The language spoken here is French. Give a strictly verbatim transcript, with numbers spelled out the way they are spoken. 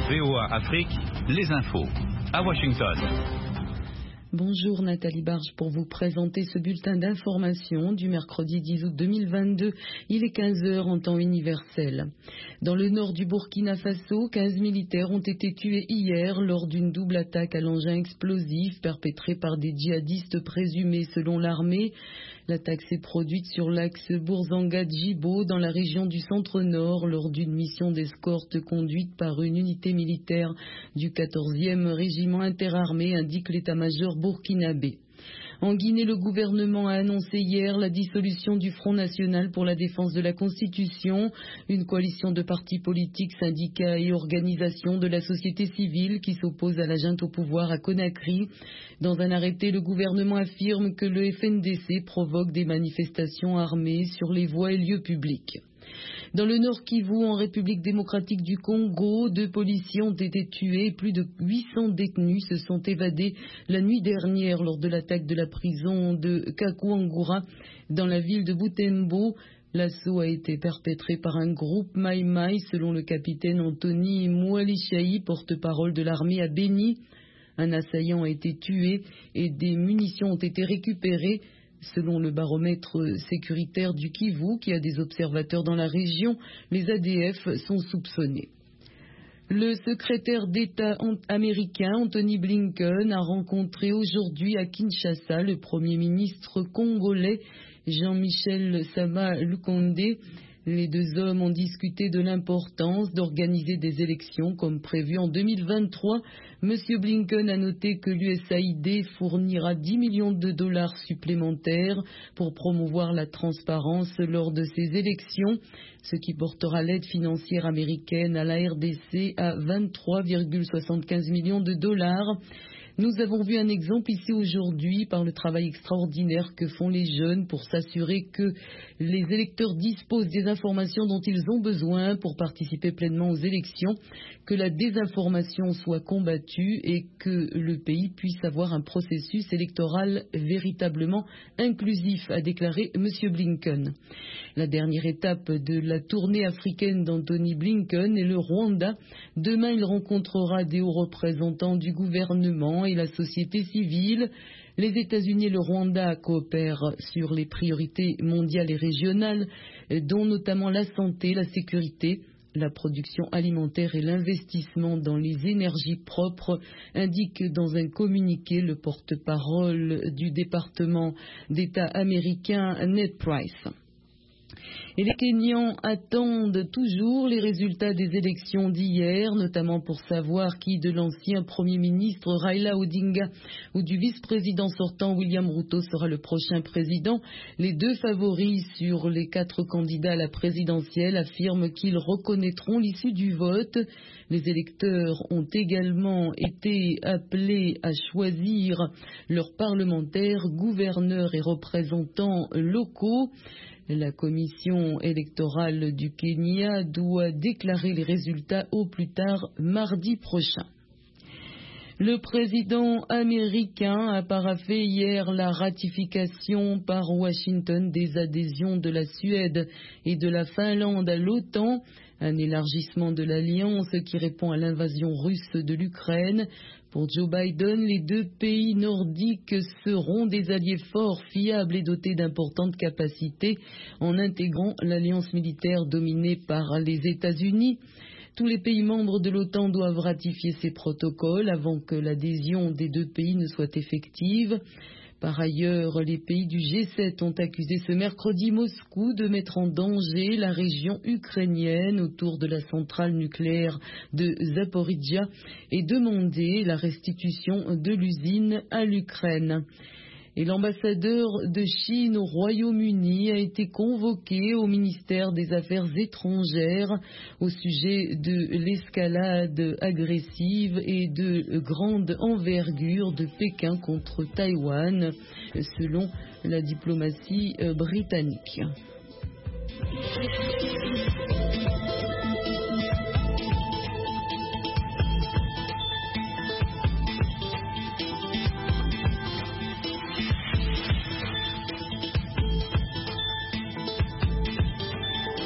V O A Afrique, les infos. À Washington. Bonjour Nathalie Barge pour vous présenter ce bulletin d'information du mercredi dix août deux mille vingt-deux. Il est quinze heures en temps universel. Dans le nord du Burkina Faso, quinze militaires ont été tués hier lors d'une double attaque à l'engin explosif perpétrée par des djihadistes présumés selon l'armée. L'attaque s'est produite sur l'axe Bourzanga-Djibo dans la région du centre-nord lors d'une mission d'escorte conduite par une unité militaire du quatorzième régiment interarmé, indique l'état-major burkinabé. En Guinée, le gouvernement a annoncé hier la dissolution du Front national pour la défense de la Constitution, une coalition de partis politiques, syndicats et organisations de la société civile qui s'oppose à la junte au pouvoir à Conakry. Dans un arrêté, le gouvernement affirme que le F N D C provoque des manifestations armées sur les voies et lieux publics. Dans le Nord Kivu, en République démocratique du Congo, deux policiers ont été tués et plus de huit cents détenus se sont évadés la nuit dernière lors de l'attaque de la prison de Kakuangura dans la ville de Butembo. L'assaut a été perpétré par un groupe Mai Mai, selon le capitaine Anthony Moualishaï, porte-parole de l'armée à Beni. Un assaillant a été tué et des munitions ont été récupérées. Selon le baromètre sécuritaire du Kivu, qui a des observateurs dans la région, les A D F sont soupçonnés. Le secrétaire d'État américain Antony Blinken a rencontré aujourd'hui à Kinshasa le Premier ministre congolais Jean-Michel Sama Lukonde. Les deux hommes ont discuté de l'importance d'organiser des élections comme prévu en deux mille vingt-trois. Monsieur Blinken a noté que l'U S A I D fournira dix millions de dollars supplémentaires pour promouvoir la transparence lors de ces élections, ce qui portera l'aide financière américaine à la R D C à vingt-trois virgule soixante-quinze millions de dollars. Nous avons vu un exemple ici aujourd'hui par le travail extraordinaire que font les jeunes pour s'assurer que les électeurs disposent des informations dont ils ont besoin pour participer pleinement aux élections, que la désinformation soit combattue et que le pays puisse avoir un processus électoral véritablement inclusif, a déclaré M. Blinken. La dernière étape de la tournée africaine d'Antony Blinken est le Rwanda. Demain, il rencontrera des hauts représentants du gouvernement et la société civile. Les États-Unis et le Rwanda coopèrent sur les priorités mondiales et régionales, dont notamment la santé, la sécurité, la production alimentaire et l'investissement dans les énergies propres, indique dans un communiqué le porte-parole du département d'État américain Ned Price. Et les Kenyans attendent toujours les résultats des élections d'hier, notamment pour savoir qui de l'ancien Premier ministre Raila Odinga ou du vice-président sortant William Ruto sera le prochain président. Les deux favoris sur les quatre candidats à la présidentielle affirment qu'ils reconnaîtront l'issue du vote. Les électeurs ont également été appelés à choisir leurs parlementaires, gouverneurs et représentants locaux. La commission électorale du Kenya doit déclarer les résultats au plus tard mardi prochain. Le président américain a paraphé hier la ratification par Washington des adhésions de la Suède et de la Finlande à l'OTAN, un élargissement de l'alliance qui répond à l'invasion russe de l'Ukraine. Pour Joe Biden, les deux pays nordiques seront des alliés forts, fiables et dotés d'importantes capacités en intégrant l'alliance militaire dominée par les États-Unis. Tous les pays membres de l'OTAN doivent ratifier ces protocoles avant que l'adhésion des deux pays ne soit effective. Par ailleurs, les pays du G sept ont accusé ce mercredi Moscou de mettre en danger la région ukrainienne autour de la centrale nucléaire de Zaporizhzhia et demandé la restitution de l'usine à l'Ukraine. Et l'ambassadeur de Chine au Royaume-Uni a été convoqué au ministère des Affaires étrangères au sujet de l'escalade agressive et de grande envergure de Pékin contre Taïwan, selon la diplomatie britannique.